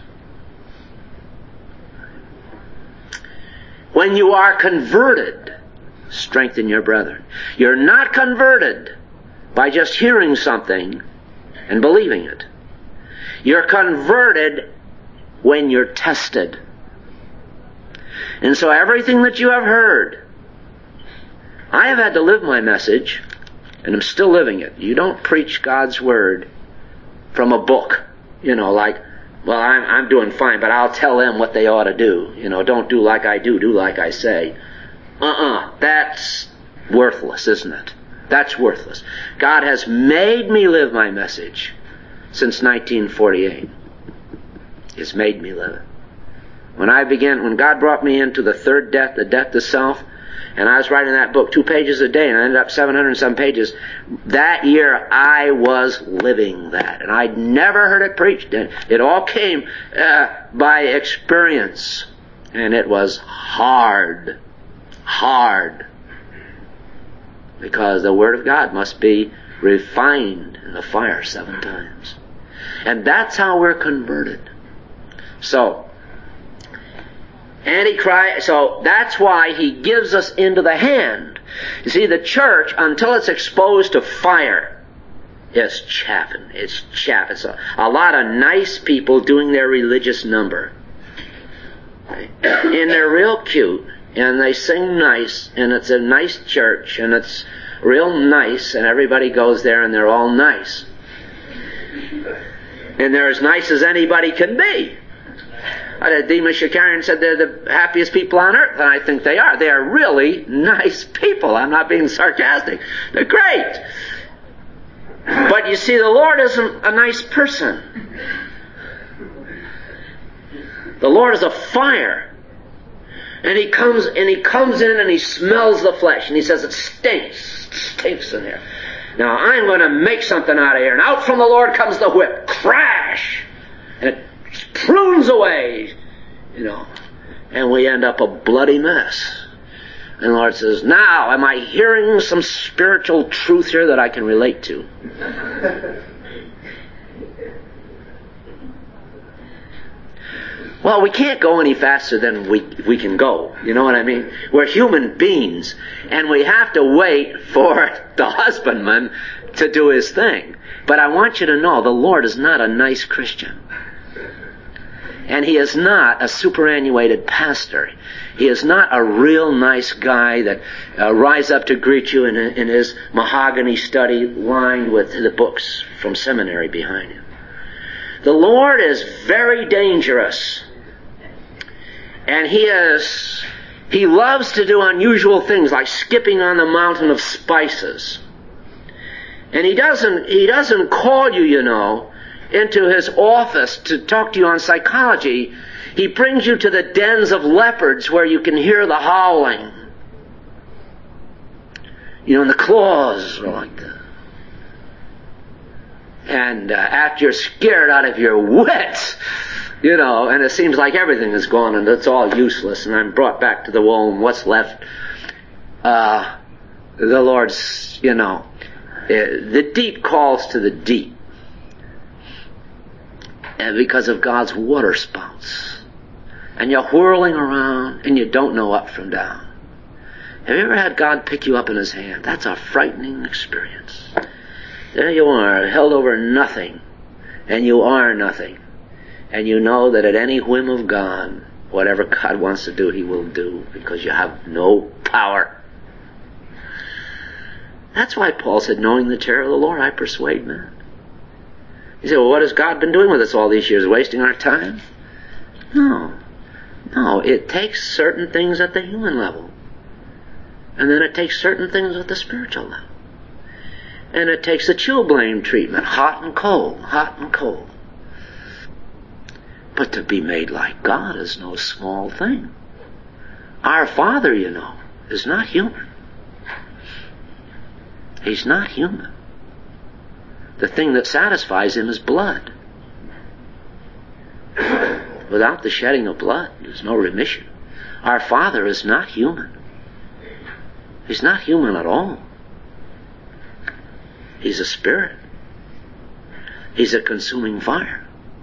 S1: When you are converted, strengthen your brethren. You're not converted by just hearing something and believing it. You're converted when you're tested. And so everything that you have heard, I have had to live my message, and I'm still living it. You don't preach God's Word from a book, you know, like, well, I'm, I'm doing fine, but I'll tell them what they ought to do. You know, don't do like I do, do like I say. Uh-uh, that's worthless, isn't it? That's worthless. God has made me live my message since nineteen forty-eight. He's made me live it. When I began, when God brought me into the third death, the death to self, and I was writing that book two pages a day, and I ended up seven hundred and some pages. That year, I was living that. And I'd never heard it preached. It all came uh, by experience. And it was hard. Hard. Because the Word of God must be refined in the fire seven times. And that's how we're converted. So, Antichrist, so that's why he gives us into the hand. You see, the church, until it's exposed to fire, is chaffing. It's chaff. It's a, a lot of nice people doing their religious number. Okay? And they're real cute, and they sing nice, and it's a nice church, and it's real nice, and everybody goes there, and they're all nice. And they're as nice as anybody can be. Uh, Demas Shakarian said they're the happiest people on earth, and I think they are. They are really nice people. I'm not being sarcastic. They're great. But you see, the Lord isn't a nice person. The Lord is a fire. And He comes and He comes in and He smells the flesh, and He says it stinks. It stinks in there. Now I'm going to make something out of here. And out from the Lord comes the whip. Crash! And it prunes away, you know, and we end up a bloody mess. And the Lord says, now, am I hearing some spiritual truth here that I can relate to? Well, we can't go any faster than we we can go. You know what I mean? We're human beings, and we have to wait for the husbandman to do his thing. But I want you to know, the Lord is not a nice Christian. And he is not a superannuated pastor. He is not a real nice guy that uh, rides up to greet you in, in his mahogany study lined with the books from seminary behind him. The Lord is very dangerous. And he is, he loves to do unusual things like skipping on the mountain of spices. And he doesn't, he doesn't call you, you know, into his office to talk to you on psychology. He brings you to the dens of leopards where you can hear the howling. You know, and the claws are like that. And uh, after you're scared out of your wits, you know, and it seems like everything is gone and it's all useless, and I'm brought back to the wall and what's left? Uh, the Lord's, you know, uh, the deep calls to the deep. And because of God's water spouts. And you're whirling around and you don't know up from down. Have you ever had God pick you up in his hand? That's a frightening experience. There you are, held over nothing. And you are nothing. And you know that at any whim of God, whatever God wants to do, he will do, because you have no power. That's why Paul said, knowing the terror of the Lord, I persuade men. You say, well, what has God been doing with us all these years? Wasting our time? No. No, it takes certain things at the human level. And then it takes certain things at the spiritual level. And it takes a chilblain treatment, hot and cold, hot and cold. But to be made like God is no small thing. Our Father, you know, is not human. He's not human. The thing that satisfies him is blood. Without the shedding of blood, there's no remission. Our Father is not human. He's not human at all. He's a spirit. He's a consuming fire.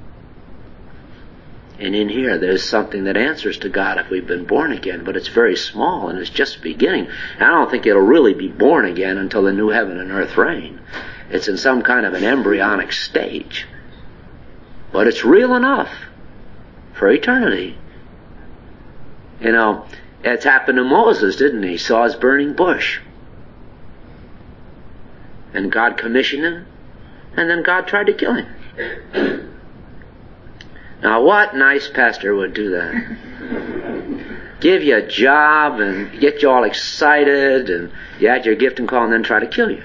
S1: And in here, there's something that answers to God if we've been born again, but it's very small and it's just beginning. And I don't think it'll really be born again until the new heaven and earth reign. It's in some kind of an embryonic stage. But it's real enough for eternity. You know, it's happened to Moses, didn't he? He saw his burning bush. And God commissioned him, and then God tried to kill him. Now, what nice pastor would do that? Give you a job and get you all excited, and you add your gift and call, and then try to kill you.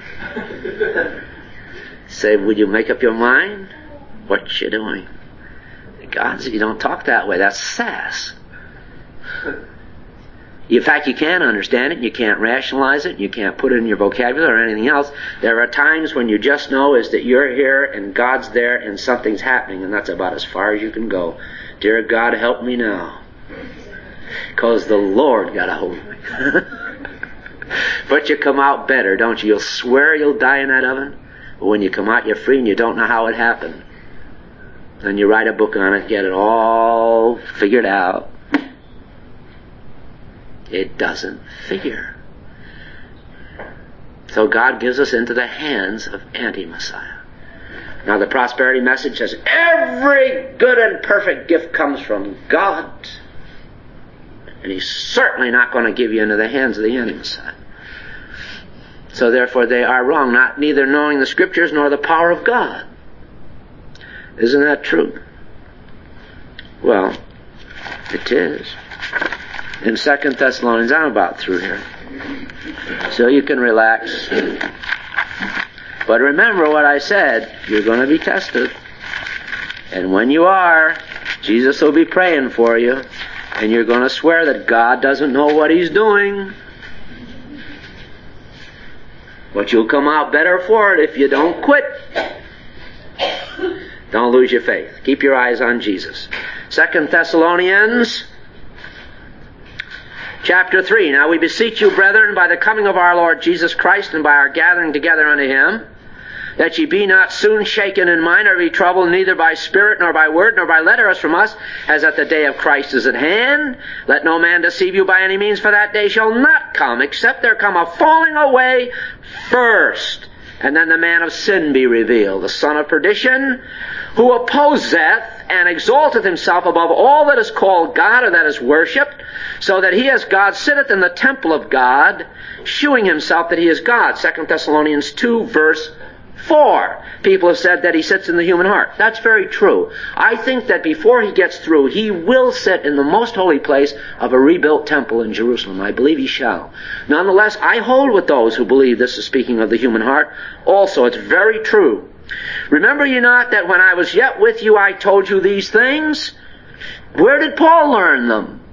S1: Say, would you make up your mind? What you doing? God said, you don't talk that way. That's sass. In fact, you can't understand it, you can't rationalize it, you can't put it in your vocabulary or anything else. There are times when you just know is that you're here and God's there and something's happening, and that's about as far as you can go. Dear God, help me now. Because the Lord got a hold of me. But you come out better, don't you? You'll swear you'll die in that oven, but when you come out, you're free and you don't know how it happened. Then you write a book on it, get it all figured out. It doesn't figure. So God gives us into the hands of anti-Messiah. Now the prosperity message says, every good and perfect gift comes from God. And He's certainly not going to give you into the hands of the anti-Messiah. So therefore they are wrong, not neither knowing the Scriptures nor the power of God. Isn't that true? Well, it is. In Second Thessalonians, I'm about through here. So you can relax. But remember what I said, you're going to be tested. And when you are, Jesus will be praying for you. And you're going to swear that God doesn't know what He's doing. But you'll come out better for it if you don't quit. Don't lose your faith. Keep your eyes on Jesus. Second Thessalonians chapter three. Now we beseech you, brethren, by the coming of our Lord Jesus Christ and by our gathering together unto Him, that ye be not soon shaken in mind, or be troubled, neither by spirit, nor by word, nor by letter as from us, as that the day of Christ is at hand. Let no man deceive you by any means, for that day shall not come, except there come a falling away first, and then the man of sin be revealed, the son of perdition, who opposeth and exalteth himself above all that is called God or that is worshipped, so that he as God sitteth in the temple of God, shewing himself that he is God. Second Thessalonians two, verse four. People have said that he sits in the human heart. That's very true. I think that before he gets through, he will sit in the most holy place of a rebuilt temple in Jerusalem. I believe he shall. Nonetheless, I hold with those who believe this is speaking of the human heart. Also, it's very true. Remember ye not that when I was yet with you I told you these things? Where did Paul learn them?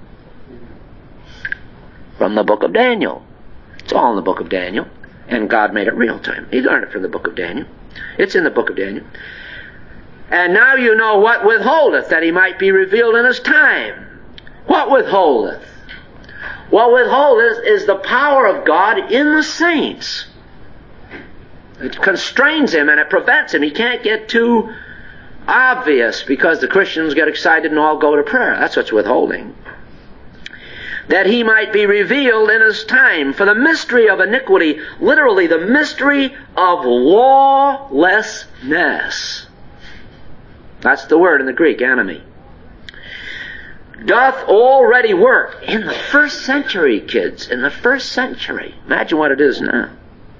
S1: From the book of Daniel. It's all in the book of Daniel. And God made it real to him. He learned it from the book of Daniel. It's in the book of Daniel. And now you know what withholdeth, that he might be revealed in his time. What withholdeth? What withholdeth is the power of God in the saints. It constrains him and it prevents him. He can't get too obvious because the Christians get excited and all go to prayer. That's what's withholding. That he might be revealed in his time. For the mystery of iniquity, literally the mystery of lawlessness. That's the word in the Greek, enemy. Doth already work. In the first century, kids. In the first century. Imagine what it is now.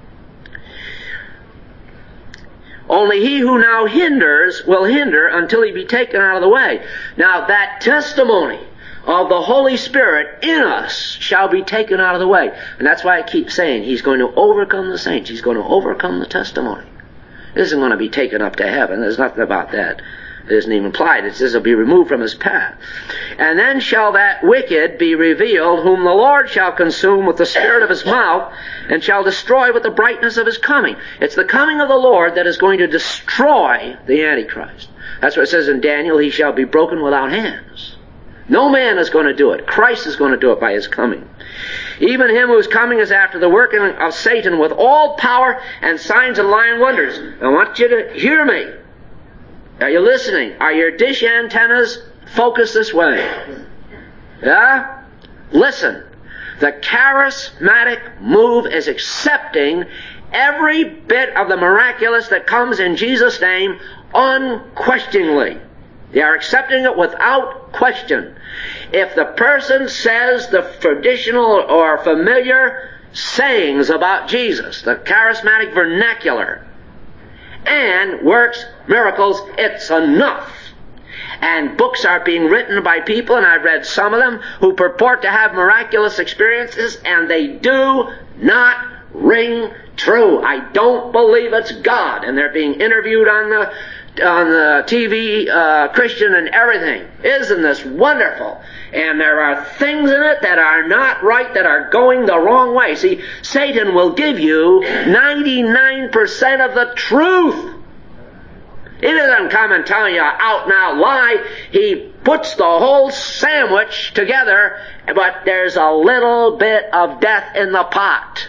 S1: Only he who now hinders will hinder until he be taken out of the way. Now that testimony of the Holy Spirit in us shall be taken out of the way. And that's why I keep saying he's going to overcome the saints. He's going to overcome the testimony. It isn't going to be taken up to heaven. There's nothing about that. It isn't even implied. It says he'll be removed from his path. And then shall that wicked be revealed, whom the Lord shall consume with the spirit of his mouth, and shall destroy with the brightness of his coming. It's the coming of the Lord that is going to destroy the Antichrist. That's what it says in Daniel, he shall be broken without hands. No man is going to do it. Christ is going to do it by his coming. Even him who is coming is after the working of Satan with all power and signs and lying wonders. I want you to hear me. Are you listening? Are your dish antennas focused this way? Yeah? Listen. The charismatic move is accepting every bit of the miraculous that comes in Jesus' name unquestioningly. They are accepting it without question. If the person says the traditional or familiar sayings about Jesus, the charismatic vernacular, and works miracles, it's enough. And books are being written by people, and I've read some of them, who purport to have miraculous experiences, and they do not ring true. I don't believe it's God. And they're being interviewed on the on the T V, uh, Christian and everything. Isn't this wonderful? And there are things in it that are not right, that are going the wrong way. See, Satan will give you ninety-nine percent of the truth. He doesn't come and tell you an out-and-out lie. He puts the whole sandwich together, but there's a little bit of death in the pot.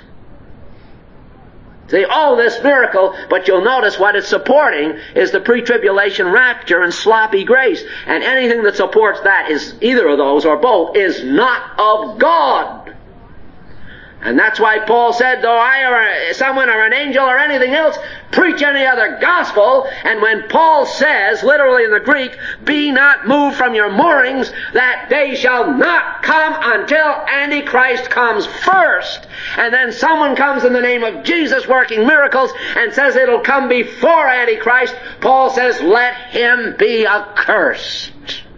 S1: See, oh, this miracle, but you'll notice what it's supporting is the pre-tribulation rapture and sloppy grace. And anything that supports that is either of those or both is not of God. And that's why Paul said, though I or someone or an angel or anything else preach any other gospel, and when Paul says, literally in the Greek, be not moved from your moorings, that day shall not come until Antichrist comes first. And then someone comes in the name of Jesus working miracles and says it'll come before Antichrist. Paul says, let him be accursed.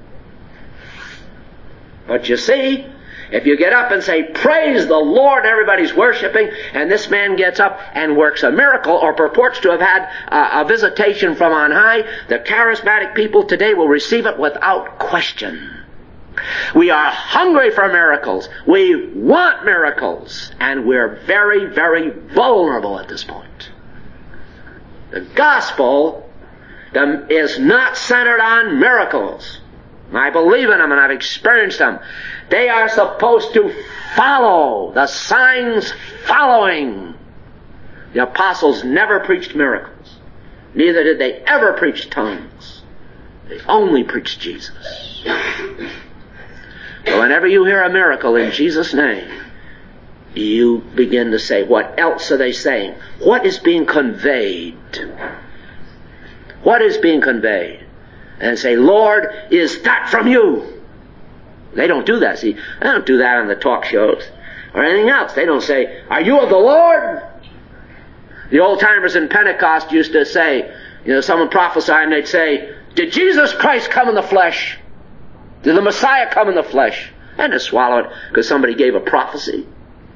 S1: But you see, if you get up and say, praise the Lord, everybody's worshiping, and this man gets up and works a miracle or purports to have had uh, a visitation from on high, the charismatic people today will receive it without question. We are hungry for miracles. We want miracles. And we're very, very vulnerable at this point. The gospel is not centered on miracles. I believe in them and I've experienced them. They are supposed to follow, the signs following. The apostles never preached miracles. Neither did they ever preach tongues. They only preached Jesus. So whenever you hear a miracle in Jesus' name, you begin to say, what else are they saying? What is being conveyed? What is being conveyed? and say, Lord, is that from you? They don't do that. See, they don't do that on the talk shows or anything else. They don't say, are you of the Lord? The old-timers in Pentecost used to say, you know, someone prophesying, they'd say, did Jesus Christ come in the flesh? Did the Messiah come in the flesh? And to swallow it because somebody gave a prophecy.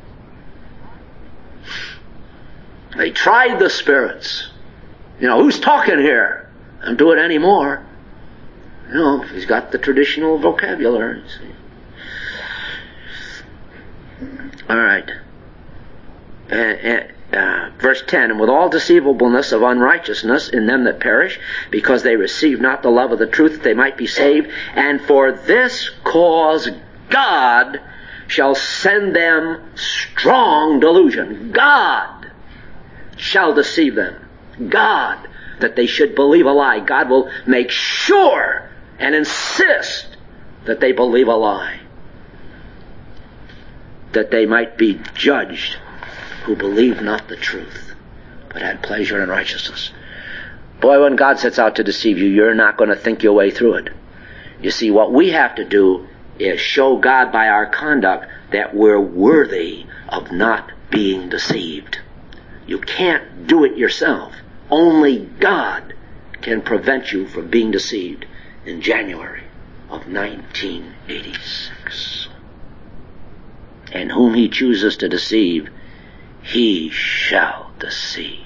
S1: They tried the spirits. You know, who's talking here? Don't do it anymore. You know, he's got the traditional vocabulary. See? All right. Uh, uh, uh, verse ten, and with all deceivableness of unrighteousness in them that perish, because they receive not the love of the truth, that they might be saved. And for this cause God shall send them strong delusion. God shall deceive them. God, that they should believe a lie. God will make sure and insist that they believe a lie, that they might be judged who believed not the truth, but had pleasure in righteousness. Boy, when God sets out to deceive you, you're not going to think your way through it. You see, what we have to do is show God by our conduct that we're worthy of not being deceived. You can't do it yourself. Only God can prevent you from being deceived in January of nineteen eighty-six. And whom he chooses to deceive, he shall deceive.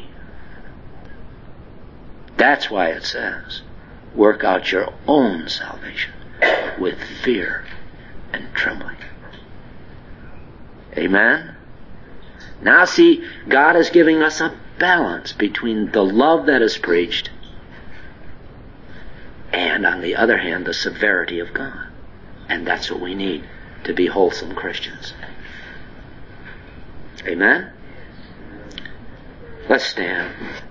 S1: That's why it says, work out your own salvation with fear and trembling. Amen? Now see, God is giving us a balance between the love that is preached and, on the other hand, the severity of God. And that's what we need to be wholesome Christians. Amen? Let's stand.